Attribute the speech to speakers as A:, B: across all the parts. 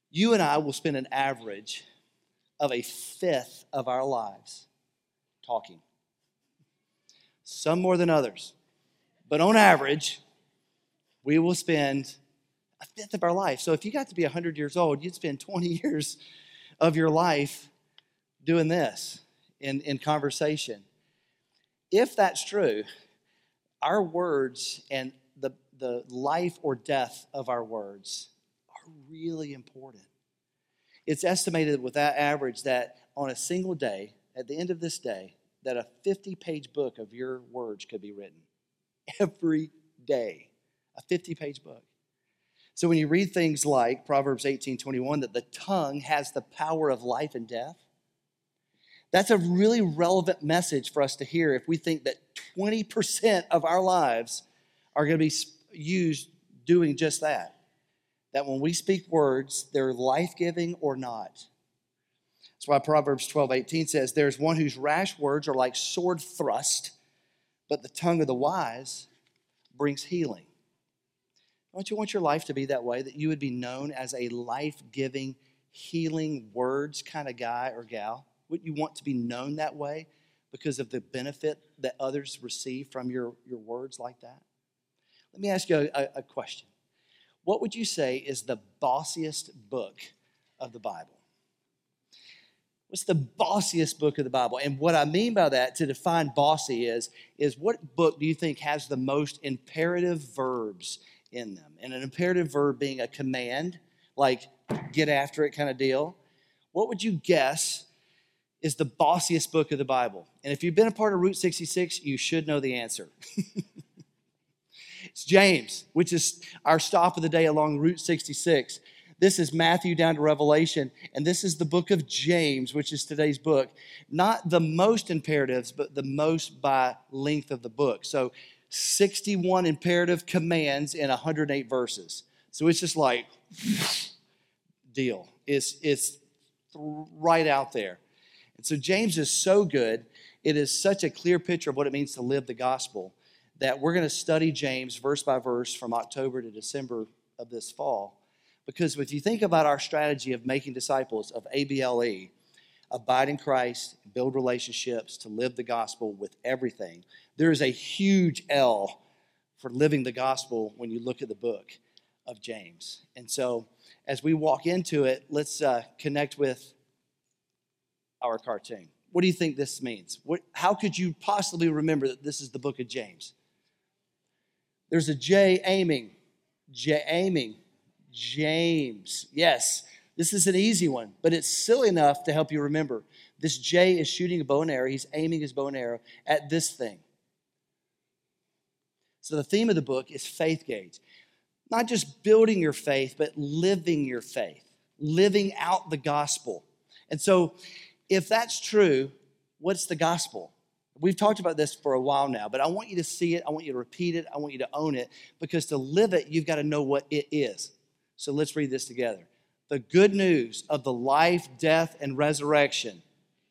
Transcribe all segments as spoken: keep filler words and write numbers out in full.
A: You and I will spend an average of a fifth of our lives talking. Some more than others. But on average, we will spend a fifth of our life. So if you got to be one hundred years old, you'd spend twenty years of your life doing this in, in conversation. If that's true, our words and the, the life or death of our words are really important. It's estimated with that average that on a single day, at the end of this day, that a fifty-page book of your words could be written. Every day, a fifty-page book. So when you read things like Proverbs eighteen twenty-one, that the tongue has the power of life and death, that's a really relevant message for us to hear if we think that twenty percent of our lives are going to be used doing just that. That when we speak words, they're life-giving or not. That's why Proverbs twelve eighteen says, there's one whose rash words are like sword thrust, but the tongue of the wise brings healing. Don't you want your life to be that way, that you would be known as a life-giving, healing words kind of guy or gal? Wouldn't you want to be known that way because of the benefit that others receive from your, your words like that? Let me ask you a, a question. What would you say is the bossiest book of the Bible? What's the bossiest book of the Bible? And what I mean by that, to define bossy, is, is what book do you think has the most imperative verbs in them? And an imperative verb being a command, like get after it kind of deal. What would you guess is the bossiest book of the Bible? And if you've been a part of Route sixty-six, you should know the answer. It's James, which is our stop of the day along Route sixty-six. This is Matthew down to Revelation, and this is the book of James, which is today's book. Not the most imperatives, but the most by length of the book. So sixty-one imperative commands in one hundred eight verses. So it's just like, deal. It's, it's right out there. And so James is so good. It is such a clear picture of what it means to live the gospel that we're going to study James verse by verse from October to December of this fall. Because if you think about our strategy of making disciples of A B L E, abide in Christ, build relationships, to live the gospel with everything, there is a huge L for living the gospel when you look at the book of James. And so as we walk into it, let's uh, connect with our cartoon. What do you think this means? What, how could you possibly remember that this is the book of James? There's a J aiming, J aiming, James. Yes, this is an easy one, but it's silly enough to help you remember. This J is shooting a bow and arrow. He's aiming his bow and arrow at this thing. So the theme of the book is faith gauge. Not just building your faith, but living your faith, living out the gospel. And so if that's true, what's the gospel? We've talked about this for a while now, but I want you to see it. I want you to repeat it. I want you to own it, because to live it, you've got to know what it is. So let's read this together. The good news of the life, death, and resurrection.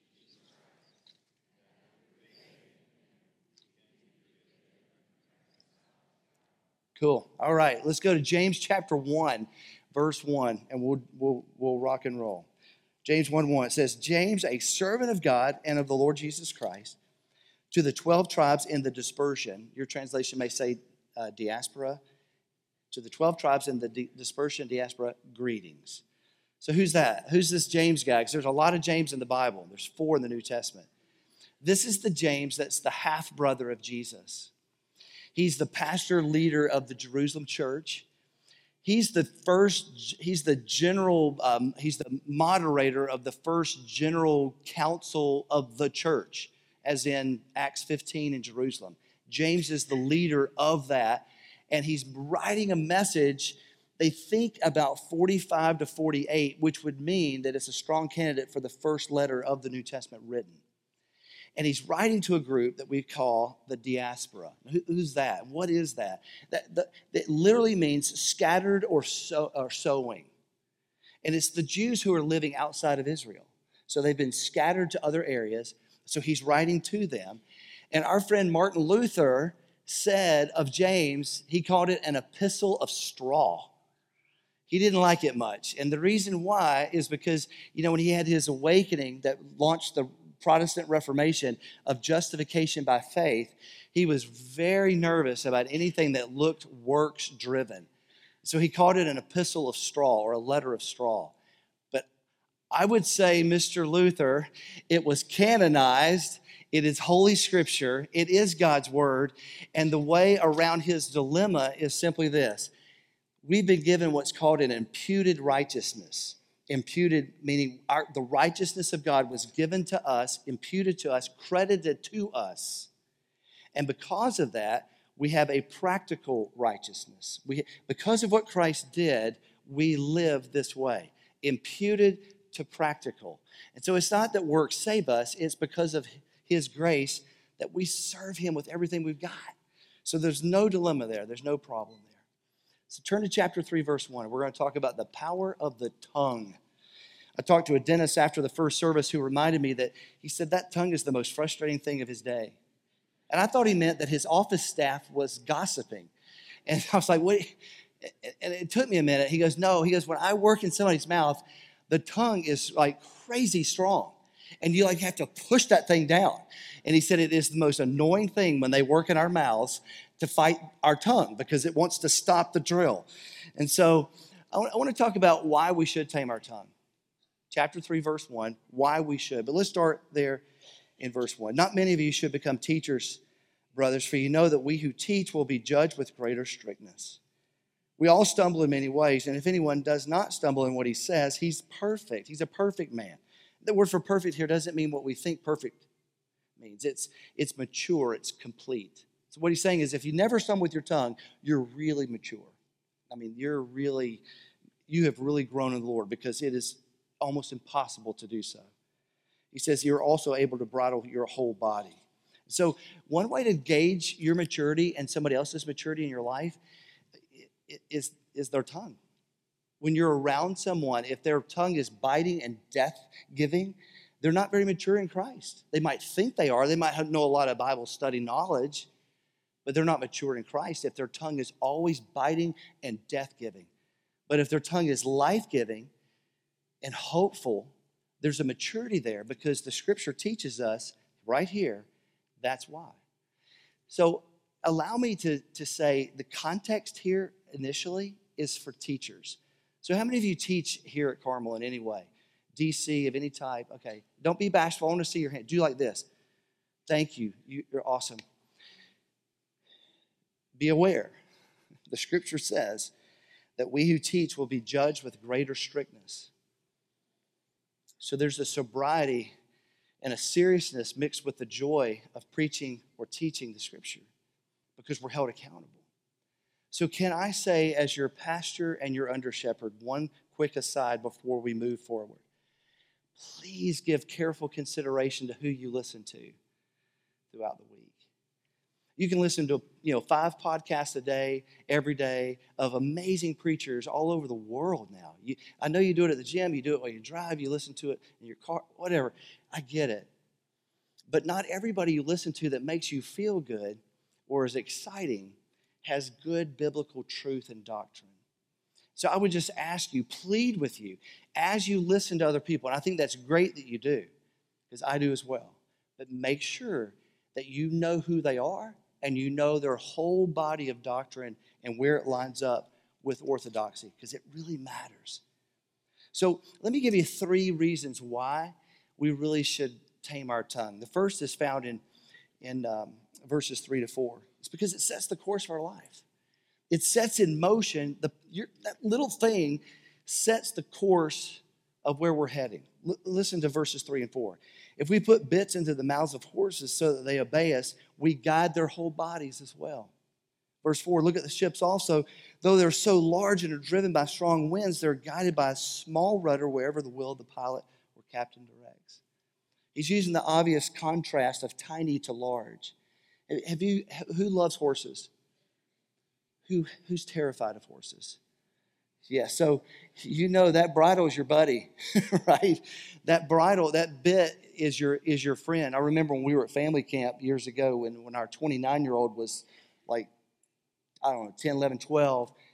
A: Cool. All right, let's go to James chapter one, verse one, and we'll, we'll, we'll rock and roll. James one one, it says, James, a servant of God and of the Lord Jesus Christ, to the twelve tribes in the dispersion. Your translation may say uh, diaspora. To the twelve tribes in the di- dispersion, diaspora, greetings. So who's that? Who's this James guy? Because there's a lot of James in the Bible. There's four in the New Testament. This is the James that's the half-brother of Jesus. He's the pastor leader of the Jerusalem church. He's the first, he's the general, um, he's the moderator of the first general council of the church, as in Acts fifteen in Jerusalem. James is the leader of that, and he's writing a message, they think about forty-five to forty-eight, which would mean that it's a strong candidate for the first letter of the New Testament written. And he's writing to a group that we call the diaspora. Who, who's that? What is that? That, that? that literally means scattered or, sow, or sowing. And it's the Jews who are living outside of Israel. So they've been scattered to other areas. So he's writing to them. And our friend Martin Luther said of James, he called it an epistle of straw. He didn't like it much. And the reason why is because, you know, when he had his awakening that launched the Protestant Reformation of justification by faith, he was very nervous about anything that looked works driven. So he called it an epistle of straw or a letter of straw. But I would say, Mister Luther, it was canonized. It is Holy Scripture. It is God's Word. And the way around his dilemma is simply this. We've been given what's called an imputed righteousness. Imputed meaning our, the righteousness of God was given to us, imputed to us, credited to us. And because of that, we have a practical righteousness. We, because of what Christ did, we live this way, imputed to practical. And so it's not that works save us, it's because of his grace that we serve him with everything we've got. So there's no dilemma there. There's no problem there. So turn to chapter three, verse one. We're going to talk about the power of the tongue. I talked to a dentist after the first service who reminded me that he said that tongue is the most frustrating thing of his day. And I thought he meant that his office staff was gossiping. And I was like, what? And it took me a minute. He goes, no. He goes, when I work in somebody's mouth, the tongue is like crazy strong. And you like have to push that thing down. And he said it is the most annoying thing when they work in our mouths to fight our tongue because it wants to stop the drill. And so I want to talk about why we should tame our tongue. Chapter three, verse one, why we should. But let's start there in verse one. Not many of you should become teachers, brothers, for you know that we who teach will be judged with greater strictness. We all stumble in many ways, and if anyone does not stumble in what he says, he's perfect. He's a perfect man. The word for perfect here doesn't mean what we think perfect means. It's, it's mature, it's complete. So what he's saying is if you never stumble with your tongue, you're really mature. I mean, you're really, you have really grown in the Lord because it is almost impossible to do so. He says you're also able to bridle your whole body. So one way to gauge your maturity and somebody else's maturity in your life is, is their tongue. When you're around someone, if their tongue is biting and death-giving, they're not very mature in Christ. They might think they are. They might know a lot of Bible study knowledge, but they're not mature in Christ if their tongue is always biting and death-giving. But if their tongue is life-giving and hopeful, there's a maturity there because the Scripture teaches us right here, that's why. So allow me to, to say the context here initially is for teachers. So how many of you teach here at Carmel in any way? D C of any type? Okay. Don't be bashful. I want to see your hand. Do like this. Thank you. you. You're awesome. Be aware. The Scripture says that we who teach will be judged with greater strictness. So there's a sobriety and a seriousness mixed with the joy of preaching or teaching the Scripture because we're held accountable. So can I say, as your pastor and your under shepherd, one quick aside before we move forward? Please give careful consideration to who you listen to throughout the week. You can listen to, you know, five podcasts a day, every day, of amazing preachers all over the world now. You, I know you do it at the gym, you do it while you drive, you listen to it in your car, whatever. I get it. But not everybody you listen to that makes you feel good or is exciting has good biblical truth and doctrine. So I would just ask you, plead with you, as you listen to other people, and I think that's great that you do, because I do as well, but make sure that you know who they are and you know their whole body of doctrine and where it lines up with orthodoxy, because it really matters. So let me give you three reasons why we really should tame our tongue. The first is found in, in um, verses three to four. It's because it sets the course of our life. It sets in motion, the, your, that little thing sets the course of where we're heading. L- listen to verses three and four. If we put bits into the mouths of horses so that they obey us, we guide their whole bodies as well. Verse four, look at the ships also. Though they're so large and are driven by strong winds, they're guided by a small rudder wherever the will of the pilot or captain directs. He's using the obvious contrast of tiny to large. Have you, who loves horses? Who, who's terrified of horses? Yeah, so you know that bridle is your buddy, right? That bridle, that bit is your is your friend. I remember when we were at family camp years ago when, when our twenty-nine-year-old was like, I don't know, ten, eleven, twelve.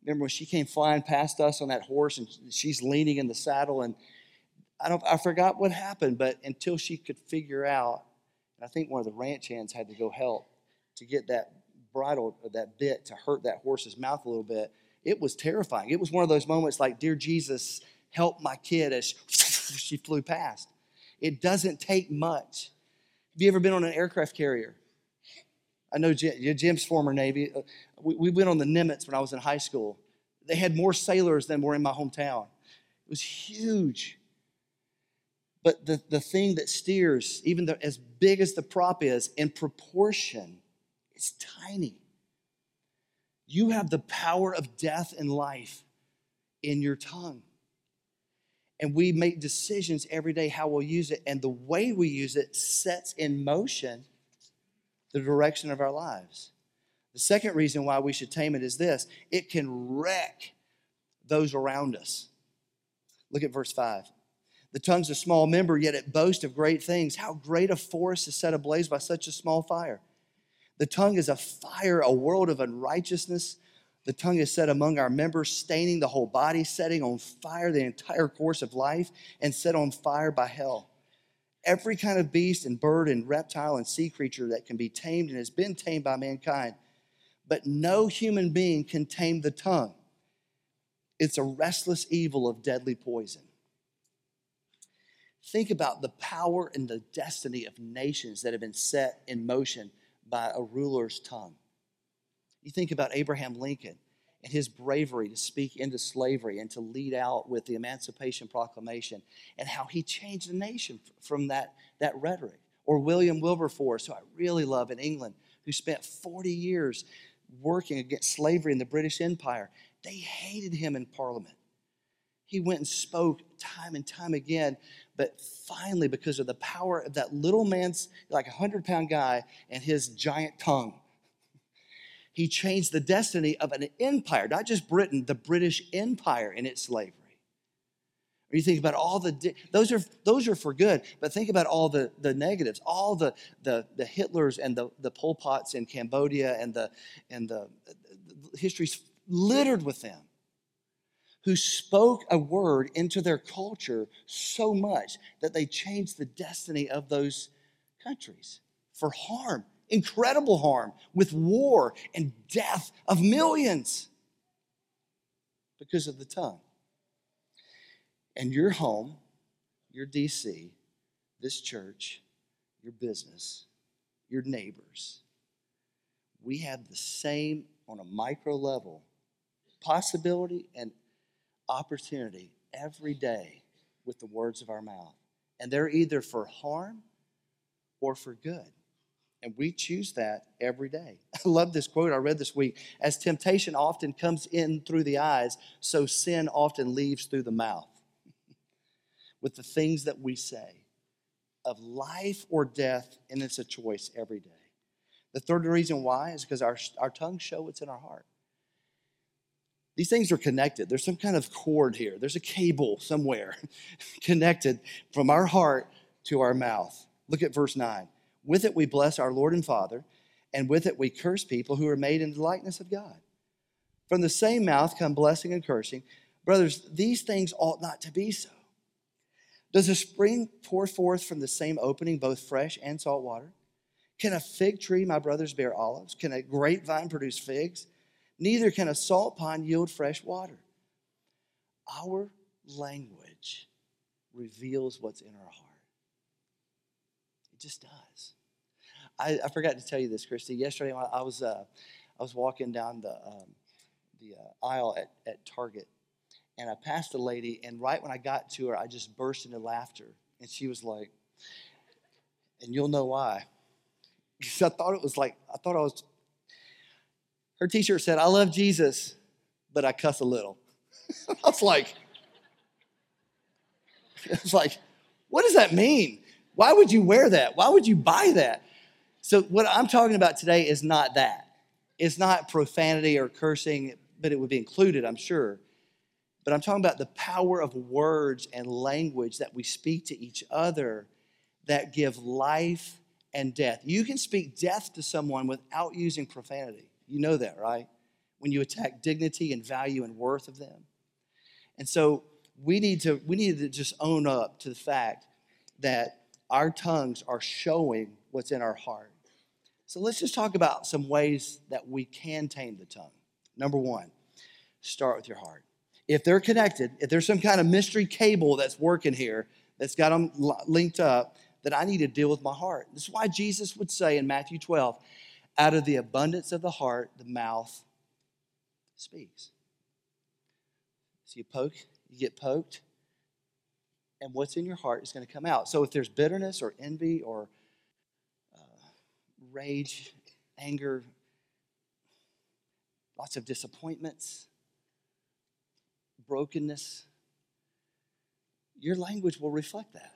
A: Remember when she came flying past us on that horse and she's leaning in the saddle, and I don't, I forgot what happened, but until she could figure out, and I think one of the ranch hands had to go help to get that bridle or that bit to hurt that horse's mouth a little bit. It was terrifying. It was one of those moments like, dear Jesus, help my kid, as she flew past. It doesn't take much. Have you ever been on an aircraft carrier? I know Jim, Jim's former Navy. We, we went on the Nimitz when I was in high school. They had more sailors than were in my hometown. It was huge. But the, the thing that steers, even the, as big as the prop is, in proportion, it's tiny. You have the power of death and life in your tongue. And we make decisions every day how we'll use it. And the way we use it sets in motion the direction of our lives. The second reason why we should tame it is this: it can wreck those around us. Look at verse five. The tongue's a small member, yet it boasts of great things. How great a forest is set ablaze by such a small fire. The tongue is a fire, a world of unrighteousness. The tongue is set among our members, staining the whole body, setting on fire the entire course of life, and set on fire by hell. Every kind of beast and bird and reptile and sea creature that can be tamed and has been tamed by mankind. But no human being can tame the tongue. It's a restless evil of deadly poison. Think about the power and the destiny of nations that have been set in motion by a ruler's tongue. You think about Abraham Lincoln and his bravery to speak into slavery and to lead out with the Emancipation Proclamation, and how he changed the nation from that, that rhetoric. Or William Wilberforce, who I really love in England, who spent forty years working against slavery in the British Empire. They hated him in Parliament. He went and spoke time and time again, but finally, because of the power of that little man's, like a hundred-pound guy, and his giant tongue, he changed the destiny of an empire, not just Britain, the British Empire in its slavery. Or you think about all the, those are those are for good, but think about all the, the negatives, all the, the, the Hitlers and the, the Pol Pots in Cambodia, and the, and the, the history's littered with them, who spoke a word into their culture so much that they changed the destiny of those countries for harm. Incredible harm, with war and death of millions because of the tongue. And your home, your D C, this church, your business, your neighbors, we have the same, on a micro level, possibility and opportunity every day with the words of our mouth. And they're either for harm or for good. And we choose that every day. I love this quote I read this week. As temptation often comes in through the eyes, so sin often leaves through the mouth. With the things that we say of life or death, and it's a choice every day. The third reason why is because our, our tongues show what's in our heart. These things are connected. There's some kind of cord here. There's a cable somewhere connected from our heart to our mouth. Look at verse nine. With it we bless our Lord and Father, and with it we curse people who are made in the likeness of God. From the same mouth come blessing and cursing. Brothers, these things ought not to be so. Does a spring pour forth from the same opening both fresh and salt water? Can a fig tree, my brothers, bear olives? Can a grapevine produce figs? Neither can a salt pond yield fresh water. Our language reveals what's in our heart. It just does. I, I forgot to tell you this, Christy. Yesterday, I was uh, I was walking down the um, the uh, aisle at, at Target, and I passed a lady, and right when I got to her, I just burst into laughter, and she was like, and you'll know why, because I thought it was like I thought I was. Her T-shirt said, "I love Jesus, but I cuss a little." I was like, I was like, what does that mean? Why would you wear that? Why would you buy that? So what I'm talking about today is not that. It's not profanity or cursing, but it would be included, I'm sure. But I'm talking about the power of words and language that we speak to each other that give life and death. You can speak death to someone without using profanity. You know that, right? when you attack dignity and value and worth of them. And so we need to we need to just own up to the fact that our tongues are showing what's in our heart. So let's just talk about some ways that we can tame the tongue. Number one, start with your heart. If they're connected, if there's some kind of mystery cable that's working here, that's got them linked up, that I need to deal with my heart. This is why Jesus would say in Matthew twelve, out of the abundance of the heart, the mouth speaks. So you poke, you get poked, and what's in your heart is going to come out. So if there's bitterness or envy or uh, rage, anger, lots of disappointments, brokenness, your language will reflect that.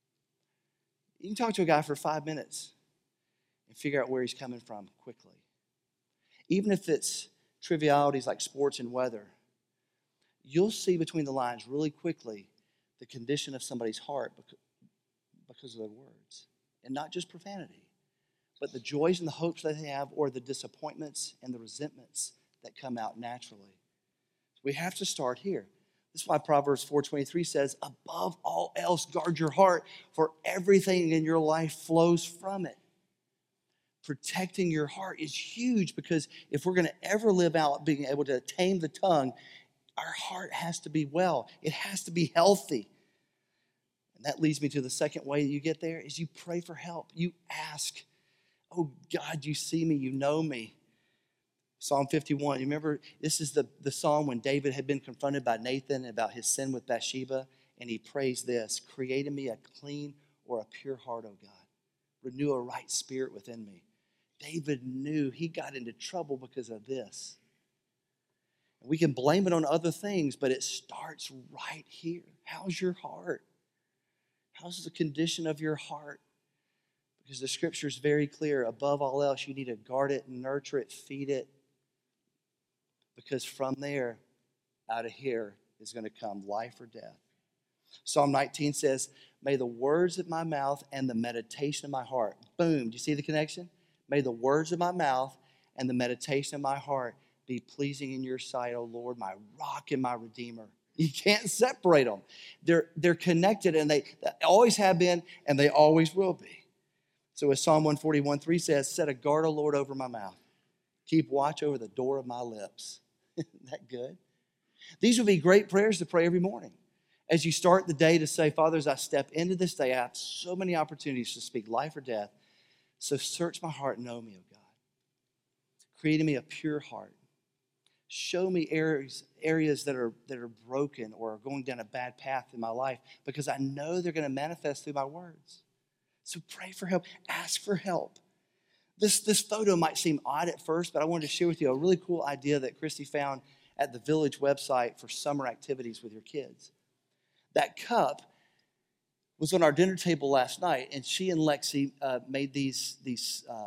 A: You can talk to a guy for five minutes and figure out where he's coming from quickly. Even if it's trivialities like sports and weather, you'll see between the lines really quickly the condition of somebody's heart because of their words. And not just profanity, but the joys and the hopes that they have, or the disappointments and the resentments that come out naturally. We have to start here. This is why Proverbs four twenty-three says, above all else, guard your heart, for everything in your life flows from it. Protecting your heart is huge, because if we're going to ever live out being able to tame the tongue, our heart has to be well. It has to be healthy. And that leads me to the second way that you get there is you pray for help. You ask, oh God, you see me, you know me. Psalm fifty-one, you remember, this is the, the psalm when David had been confronted by Nathan about his sin with Bathsheba, and he prays this, create in me a clean or a pure heart, O God. Renew a right spirit within me. David knew he got into trouble because of this. We can blame it on other things, but it starts right here. How's your heart? How's the condition of your heart? Because the scripture is very clear. Above all else, you need to guard it, nurture it, feed it. Because from there, out of here is going to come life or death. Psalm nineteen says, may the words of my mouth and the meditation of my heart. Boom. Do you see the connection? May the words of my mouth and the meditation of my heart be pleasing in your sight, O Lord, my rock and my redeemer. You can't separate them. They're, they're connected, and they, they always have been, and they always will be. So as Psalm one forty-one three says, set a guard, O Lord, over my mouth. Keep watch over the door of my lips. Isn't that good? These would be great prayers to pray every morning. As you start the day to say, Father, as I step into this day, I have so many opportunities to speak life or death. So search my heart and know me, O God. Create in me a pure heart. Show me areas, areas that are, that are broken or are going down a bad path in my life, because I know they're going to manifest through my words. So pray for help. Ask for help. This, this photo might seem odd at first, but I wanted to share with you a really cool idea that Christy found at the Village website for summer activities with your kids. That cup was on our dinner table last night, and she and Lexi uh, made these, these uh,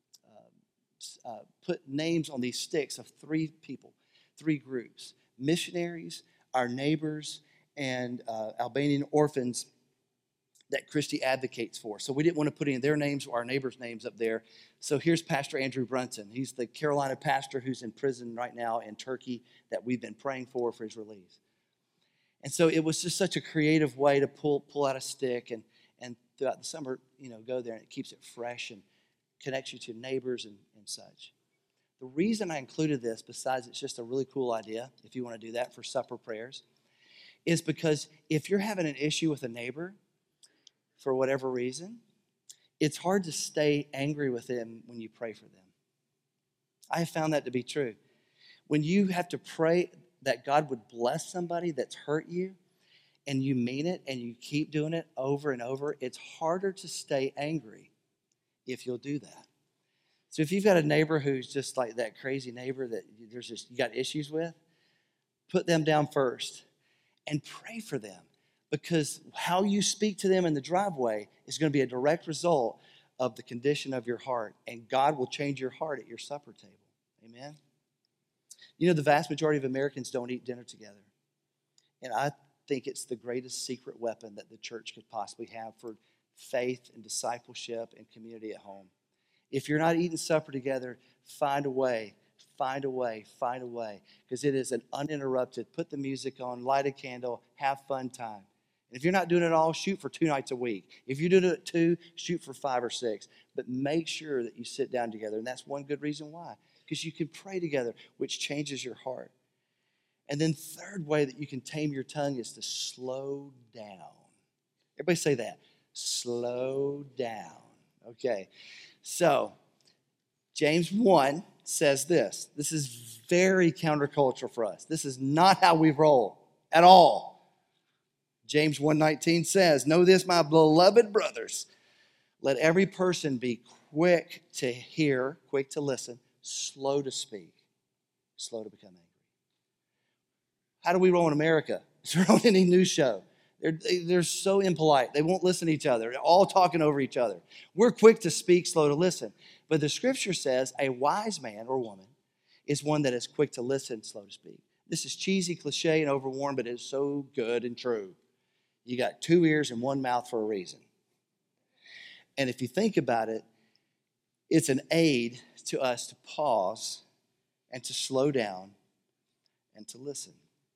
A: uh, uh, put names on these sticks of three people, three groups, missionaries, our neighbors, and uh, Albanian orphans that Christy advocates for. So we didn't want to put any of their names or our neighbors' names up there. So here's Pastor Andrew Brunson. He's the Carolina pastor who's in prison right now in Turkey that we've been praying for for his release. And so it was just such a creative way to pull pull out a stick and, and throughout the summer, you know, go there, and it keeps it fresh and connects you to neighbors and, and such. The reason I included this, besides it's just a really cool idea, if you want to do that for supper prayers, is because if you're having an issue with a neighbor, for whatever reason, it's hard to stay angry with them when you pray for them. I have found that to be true. When you have to pray that God would bless somebody that's hurt you, and you mean it and you keep doing it over and over, it's harder to stay angry if you'll do that. So if you've got a neighbor who's just like that crazy neighbor that there's just you got issues with, put them down first and pray for them. Because how you speak to them in the driveway is going to be a direct result of the condition of your heart. And God will change your heart at your supper table. Amen? You know, the vast majority of Americans don't eat dinner together. And I think it's the greatest secret weapon that the church could possibly have for faith and discipleship and community at home. If you're not eating supper together, find a way Find a way, find a way, because it is an uninterrupted, put the music on, light a candle, have fun time. And if you're not doing it all, shoot for two nights a week. If you're doing it two, shoot for five or six. But make sure that you sit down together. And that's one good reason why, because you can pray together, which changes your heart. And then third way that you can tame your tongue is to slow down. Everybody say that. Slow down. Okay. So, James one says this. This is very countercultural for us. This is not how we roll at all. James one nineteen says, know this, my beloved brothers. Let every person be quick to hear, quick to listen, slow to speak, slow to become angry. How do we roll in America? They're on any news show. They're, they're so impolite. They won't listen to each other. They're all talking over each other. We're quick to speak, slow to listen. But the scripture says a wise man or woman is one that is quick to listen, slow to speak. This is cheesy, cliche, and overworn, but it is so good and true. You got two ears and one mouth for a reason. And if you think about it, it's an aid to us to pause and to slow down and to listen.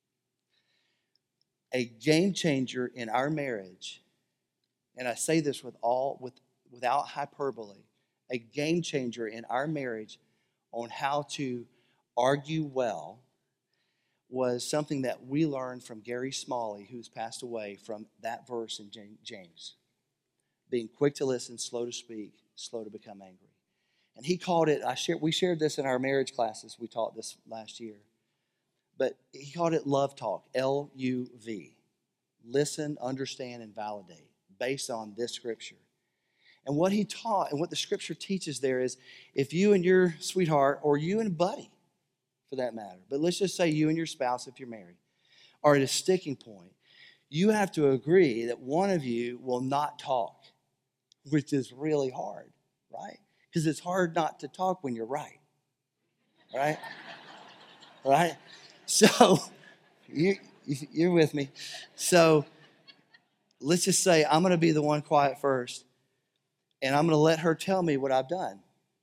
A: A game changer in our marriage, and I say this with all with without hyperbole, a game changer in our marriage on how to argue well was something that we learned from Gary Smalley, who's passed away, from that verse in James. Being quick to listen, slow to speak, slow to become angry. And he called it, I shared, we shared this in our marriage classes. We taught this last year. But he called it love talk, L U V. Listen, understand, and validate based on this scripture. And what he taught and what the scripture teaches there is if you and your sweetheart, or you and a buddy for that matter, but let's just say you and your spouse, if you're married, are at a sticking point, you have to agree that one of you will not talk, which is really hard, right? Because it's hard not to talk when you're right, right? Right? So, you, you're with me. So, let's just say I'm going to be the one quiet first, and I'm going to let her tell me what I've done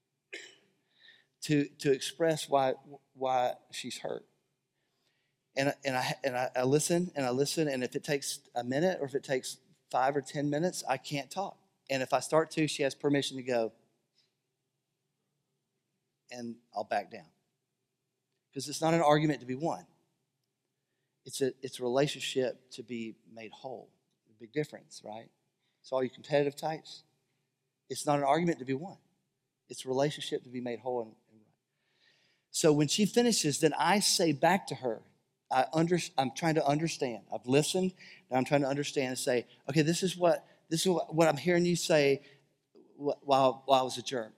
A: to, to express why, why she's hurt. And, and, I, and I, I listen, and I listen, and if it takes a minute or if it takes five or ten minutes, I can't talk. And if I start to, she has permission to go, and I'll back down. Because it's not an argument to be won. It's a, it's a relationship to be made whole. A big difference, right? So all you competitive types, it's not an argument to be won. It's a relationship to be made whole. And, and right. So when she finishes, then I say back to her, I under, I'm trying to understand. I've listened, and I'm trying to understand and say, okay, this is what this is what, what I'm hearing you say while, while I was a jerk.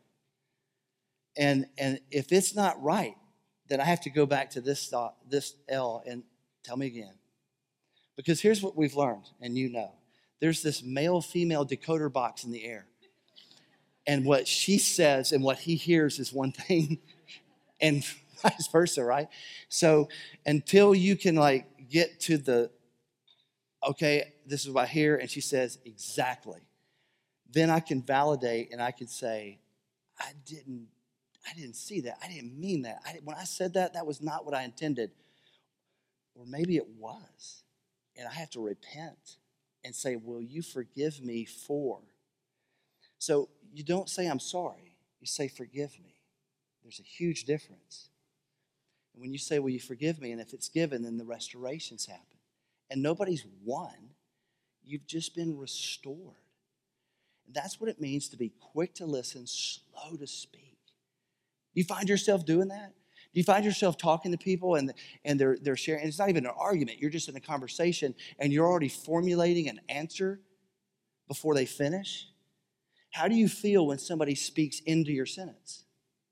A: And, and if it's not right, then I have to go back to this thought, this L, and tell me again. Because here's what we've learned, and you know. There's this male-female decoder box in the air. And what she says and what he hears is one thing, and vice versa, right? So until you can, like, get to the, okay, this is what I hear, and she says, exactly. Then I can validate, and I can say, I didn't, I didn't see that. I didn't mean that. I, when I said that, that was not what I intended. Or maybe it was. And I have to repent and say, will you forgive me for? So you don't say, I'm sorry. You say, forgive me. There's a huge difference. And when you say, will you forgive me? And if it's given, then the restorations happen. And nobody's won. You've just been restored. And that's what it means to be quick to listen, slow to speak. Do you find yourself doing that? Do you find yourself talking to people and, and they're, they're sharing? And it's not even an argument. You're just in a conversation and you're already formulating an answer before they finish. How do you feel when somebody speaks into your sentence?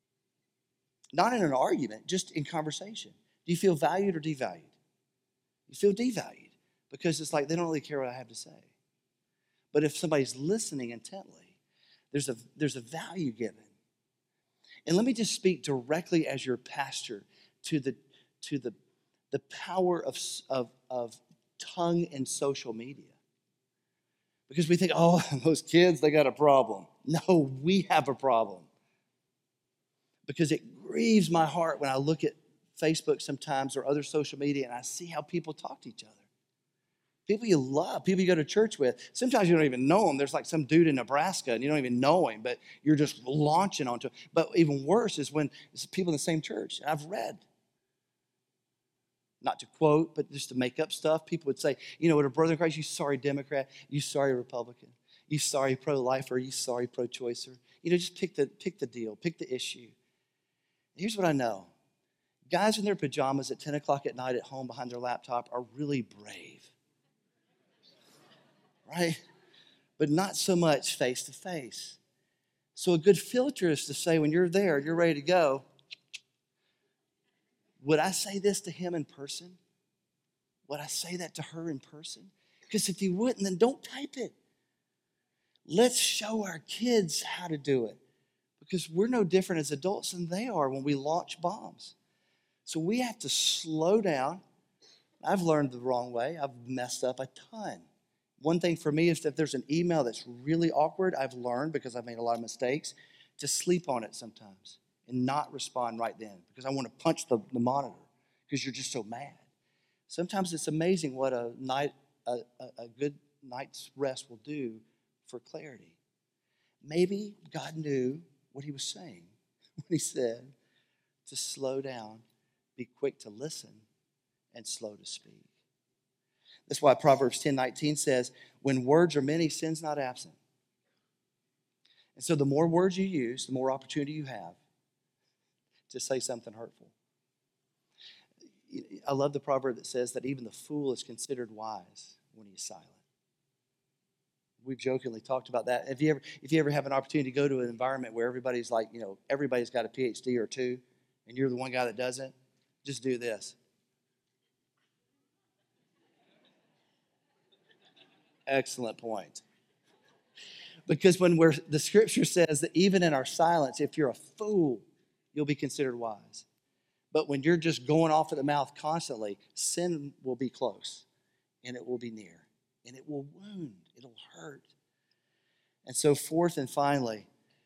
A: Not in an argument, just in conversation. Do you feel valued or devalued? You feel devalued because it's like they don't really care what I have to say. But if somebody's listening intently, there's a, there's a value given. And let me just speak directly as your pastor to the, to the, the power of, of, of tongue and social media. Because we think, oh, those kids, they got a problem. No, we have a problem. because it grieves my heart when I look at Facebook sometimes or other social media and I see how people talk to each other. People you love, people you go to church with. Sometimes you don't even know them. There's like some dude in Nebraska and you don't even know him, but you're just launching onto him. But even worse is when it's people in the same church. I've read, not to quote, but just to make up stuff. People would say, you know, what a brother in Christ, you sorry Democrat, you sorry Republican, you sorry pro-lifer, you sorry pro-choicer. You know, just pick the, pick the deal, pick the issue. Here's what I know. Guys in their pajamas at ten o'clock at night at home behind their laptop are really brave. Right? But not so much face to face. So a good filter is to say when you're there, you're ready to go, would I say this to him in person? Would I say that to her in person? Because if you wouldn't, then don't type it. Let's show our kids how to do it. Because we're no different as adults than they are when we launch bombs. So we have to slow down. I've learned the wrong way. I've messed up a ton. One thing for me is that if there's an email that's really awkward, I've learned, because I've made a lot of mistakes, to sleep on it sometimes and not respond right then because I want to punch the, the monitor because you're just so mad. Sometimes it's amazing what a night, a, a, a good night's rest will do for clarity. Maybe God knew what he was saying when he said to slow down, be quick to listen, and slow to speak. That's why Proverbs ten nineteen says, when words are many, sin's not absent. And so the more words you use, the more opportunity you have to say something hurtful. I love the proverb that says that even the fool is considered wise when he's silent. We've jokingly talked about that. If you ever, if you ever have an opportunity to go to an environment where everybody's like, you know, everybody's got a P H D or two, and you're the one guy that doesn't, just do this. Excellent point. Because when we're, the scripture says that even in our silence, if you're a fool, you'll be considered wise. But when you're just going off at the mouth constantly, sin will be close, and it will be near, and it will wound, it'll hurt. And so fourth and finally,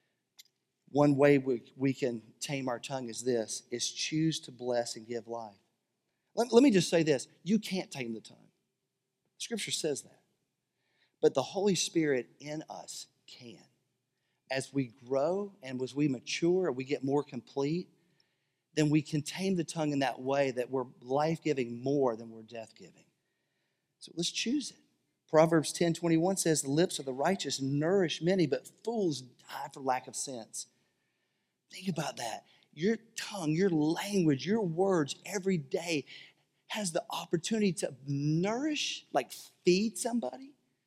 A: one way we, we can tame our tongue is this, is choose to bless and give life. Let, let me just say this, you can't tame the tongue. Scripture says that. But the Holy Spirit in us can. As we grow and as we mature, we get more complete, then we can tame the tongue in that way that we're life-giving more than we're death-giving. So let's choose it. Proverbs ten twenty-one says, the lips of the righteous nourish many, but fools die for lack of sense. Think about that. Your tongue, your language, your words every day has the opportunity to nourish, like feed somebody.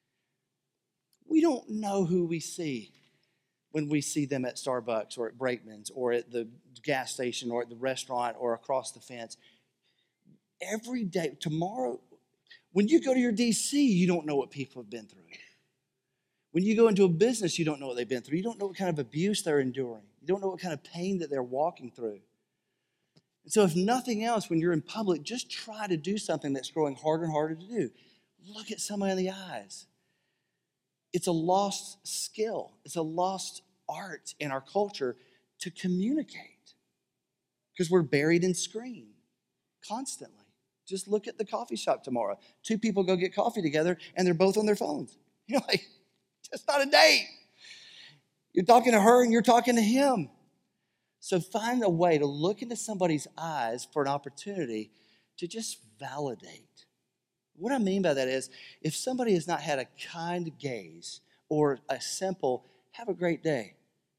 A: We don't know who we see when we see them at Starbucks or at Brakeman's or at the gas station or at the restaurant or across the fence. Every day, tomorrow, when you go to your D C, you don't know what people have been through. When you go into a business, you don't know what they've been through. You don't know what kind of abuse they're enduring. You don't know what kind of pain that they're walking through. And so if nothing else, when you're in public, just try to do something that's growing harder and harder to do. Look at somebody in the eyes. It's a lost skill. It's a lost art in our culture to communicate because we're buried in screen constantly. Just look at the coffee shop tomorrow. Two people go get coffee together and they're both on their phones. You're like, that's not a date. You're talking to her and you're talking to him. So find a way to look into somebody's eyes for an opportunity to just validate. What I mean by that is, if somebody has not had a kind gaze or a simple, have a great day,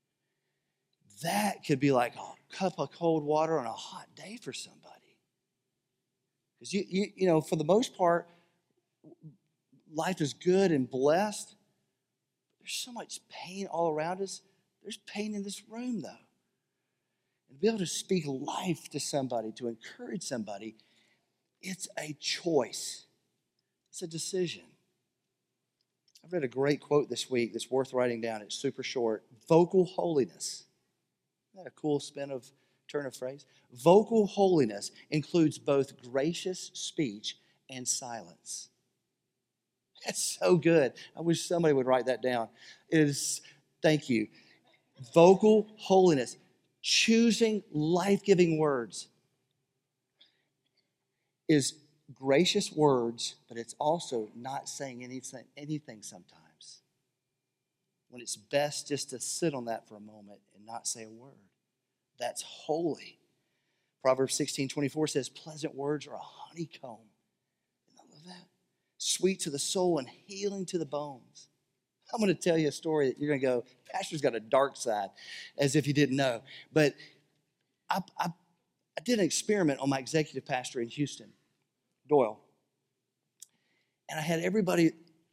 A: that could be like a cup of cold water on a hot day for somebody. Because, you, you, you know, for the most part, life is good and blessed. There's so much pain all around us. There's pain in this room, though. And to be able to speak life to somebody, to encourage somebody, it's a choice. It's a decision. I read a great quote this week that's worth writing down. It's super short. Vocal holiness. Isn't that a cool spin of turn of phrase? Vocal holiness includes both gracious speech and silence. That's so good. I wish somebody would write that down. It is, thank you. Vocal holiness. choosing life-giving words is gracious words, but it's also not saying anything, anything sometimes. When it's best just to sit on that for a moment and not say a word. That's holy. Proverbs sixteen twenty-four says, pleasant words are a honeycomb. I love that. Sweet to the soul and healing to the bones. I'm going to tell you a story that you're going to go, Pastor's got a dark side, as if you didn't know. But I, I, I did an experiment on my executive pastor in Houston, Doyle. And I had everybody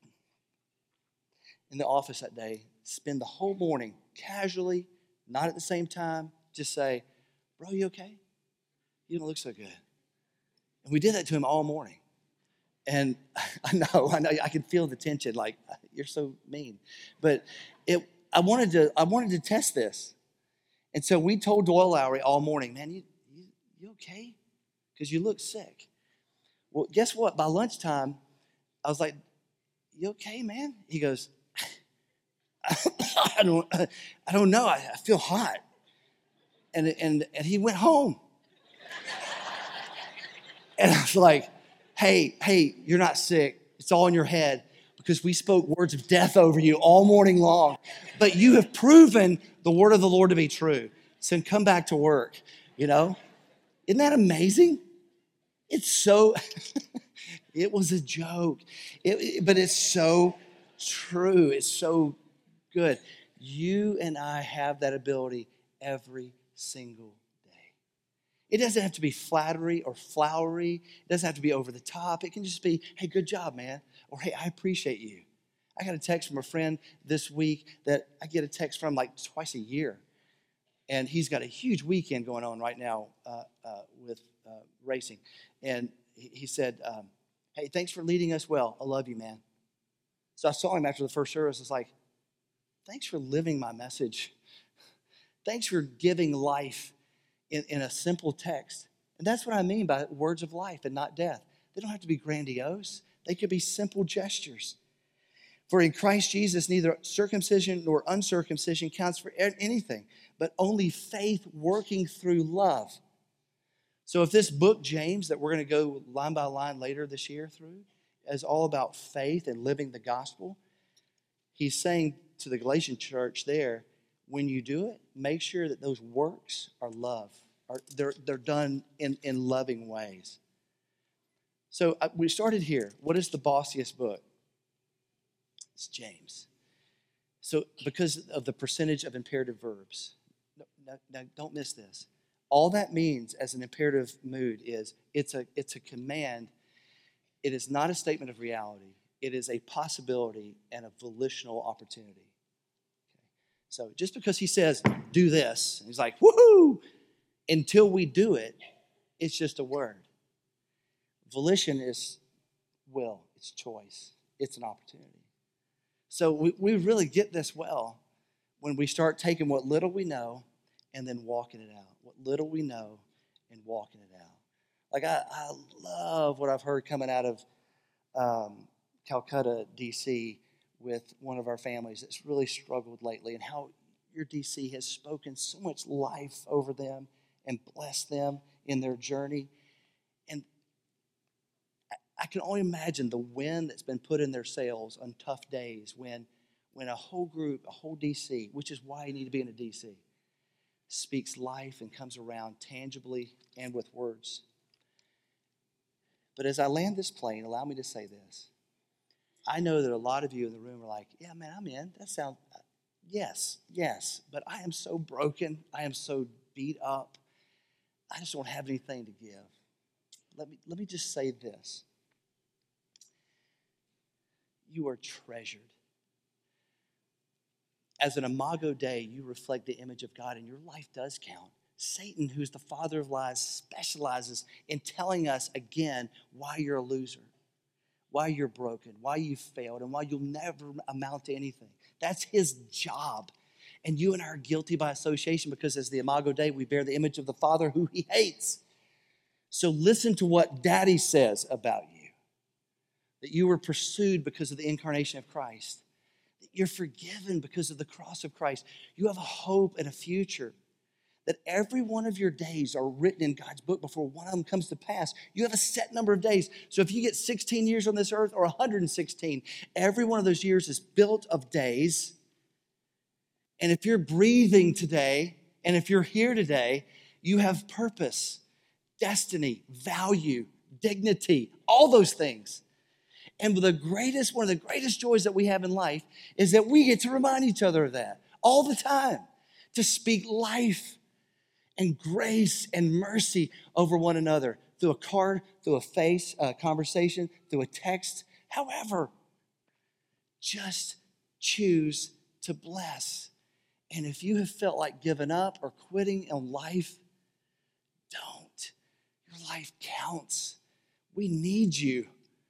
A: in the office that day spend the whole morning casually, not at the same time, just say, bro, you okay? You don't look so good. And we did that to him all morning. And I know, I know, I can feel the tension, like, you're so mean. But it, I wanted to, I wanted to test this. And so we told Doyle Lowry all morning, man, you, you, you okay? Because you look sick. Well, guess what? By lunchtime, I was like, you okay, man? He goes, I don't, I don't know. I, I feel hot. And, and, and he went home. And I was like, hey, hey, you're not sick. It's all in your head because we spoke words of death over you all morning long. But you have proven the word of the Lord to be true. So come back to work, you know? Isn't that amazing? It's so, it was a joke, it, it, but it's so true. It's so good. You and I have that ability every single day. It doesn't have to be flattery or flowery. It doesn't have to be over the top. It can just be, hey, good job, man. Or, hey, I appreciate you. I got a text from a friend this week that I get a text from like twice a year. And he's got a huge weekend going on right now uh, uh, with uh, racing. And he, he said, um, hey, thanks for leading us well. I love you, man. So I saw him after the first service. It's like, thanks for living my message. Thanks for giving life in, in a simple text. And that's what I mean by words of life and not death. They don't have to be grandiose. They could be simple gestures. For in Christ Jesus, neither circumcision nor uncircumcision counts for anything, but only faith working through love. So if this book, James, that we're going to go line by line later this year through, is all about faith and living the gospel, he's saying to the Galatian church there, when you do it, make sure that those works are love. Are, they're, they're done in, in loving ways. So uh, we started here. What is the bossiest book? It's James. So because of the percentage of imperative verbs. Now, now, don't miss this. All that means as an imperative mood is it's a, it's a command. It is not a statement of reality. It is a possibility and a volitional opportunity. Okay. So just because he says, do this, and he's like, woohoo, until we do it, it's just a word. Volition is will, it's choice, it's an opportunity. So we, we really get this well when we start taking what little we know and then walking it out. What little we know and walking it out. Like I, I love what I've heard coming out of um, Calcutta, D C, with one of our families that's really struggled lately, and how your D C has spoken so much life over them and blessed them in their journey. And I can only imagine the wind that's been put in their sails on tough days when, when a whole group, a whole D C, which is why you need to be in a D C, speaks life and comes around tangibly and with words. But as I land this plane, allow me to say this. I know that a lot of you in the room are like, yeah, man, I'm in. That sounds, yes, yes. But I am so broken. I am so beat up. I just don't have anything to give. Let me, let me just say this. You are treasured. As an Imago Dei, you reflect the image of God, and your life does count. Satan, who's the father of lies, specializes in telling us again why you're a loser, why you're broken, why you failed, and why you'll never amount to anything. That's his job. And you and I are guilty by association because as the Imago Dei, we bear the image of the Father who he hates. So listen to what Daddy says about you. That you were pursued because of the incarnation of Christ. That you're forgiven because of the cross of Christ. You have a hope and a future. that every one of your days are written in God's book before one of them comes to pass. You have a set number of days. So if you get sixteen years on this earth or one hundred sixteen, every one of those years is built of days. And if you're breathing today, and if you're here today, you have purpose, destiny, value, dignity, all those things. And the greatest, one of the greatest joys that we have in life is that we get to remind each other of that all the time, to speak life and grace and mercy over one another through a card, through a face, a conversation, through a text. However, just choose to bless. And if you have felt like giving up or quitting on life, don't. Your life counts. We need you.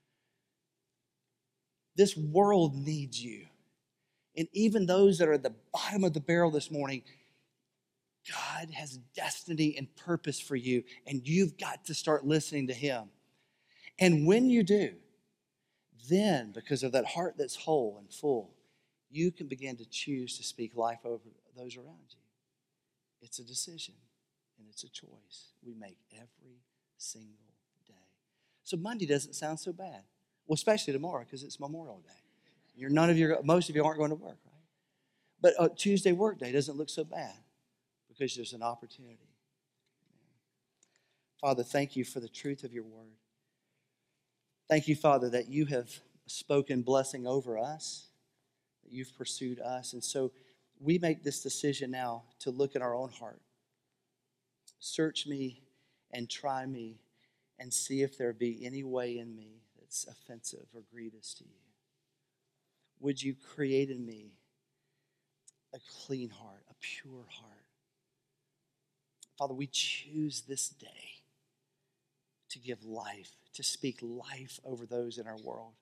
A: This world needs you. And even those that are at the bottom of the barrel this morning, God has destiny and purpose for you, and you've got to start listening to Him. And when you do, then, because of that heart that's whole and full, you can begin to choose to speak life over those around you. It's a decision, and it's a choice we make every single day. So Monday doesn't sound so bad. Well, especially tomorrow, because it's Memorial Day. You're none of you, most of you aren't going to work, right? But a Tuesday work day doesn't look so bad because there's an opportunity. Father, thank you for the truth of your word. Thank you, Father, that you have spoken blessing over us, that you've pursued us. And so we make this decision now to look in our own heart. Search me and try me and see if there be any way in me that's offensive or grievous to you. Would you create in me a clean heart, a pure heart? Father, we choose this day to give life, to speak life over those in our world.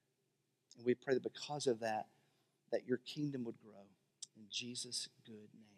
A: And we pray that because of that, that your kingdom would grow. In Jesus' good name.